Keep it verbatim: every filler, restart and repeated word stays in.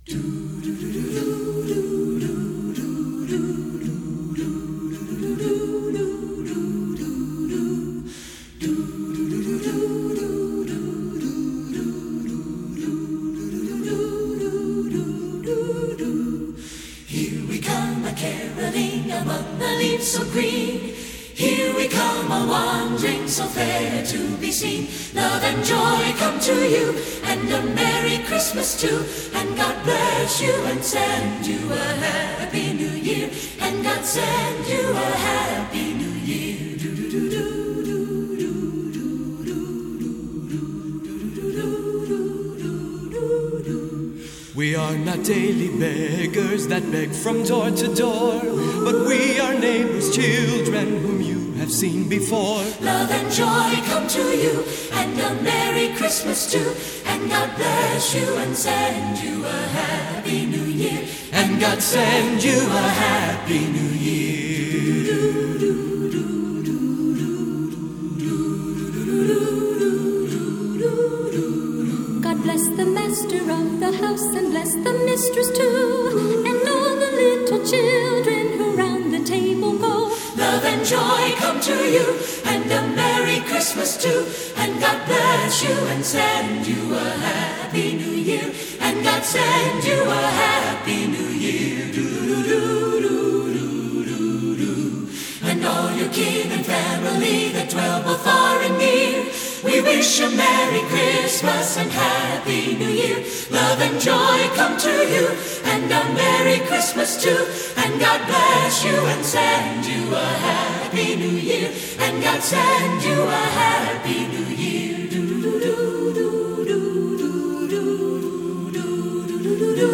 Here we come a-caroling among the leaves so green. Here we come a-wandering so fair to be seen. Love and joy come to you, and a Merry Christmas too. And God bless you and send you a Happy New Year. And God send you a Happy New Year. Do-do-do-do. We are not daily beggars that beg from door to door, but we are neighbors' children whom you have seen before. Love and joy come to you, and a Merry Christmas too. And God bless you and send you a Happy New Year. And God send you a Happy New Year. God bless the master of the house and bless the mistress too, and all the little children who round the table go. Love and joy come to you, and a Merry Christmas too. And God bless you and send you a Happy New Year. And God send you a Happy New Year. Do-do-do-do-do-do-do. And all your kin and family that dwell both far and near, we wish a Merry Christmas and Happy New Year. Love and joy come to you, and a Merry Christmas too. And God bless you and send you a Happy New Year. And God send you a Happy New Year. Do-do-do-do-do-do-do-do-do-do-do-do.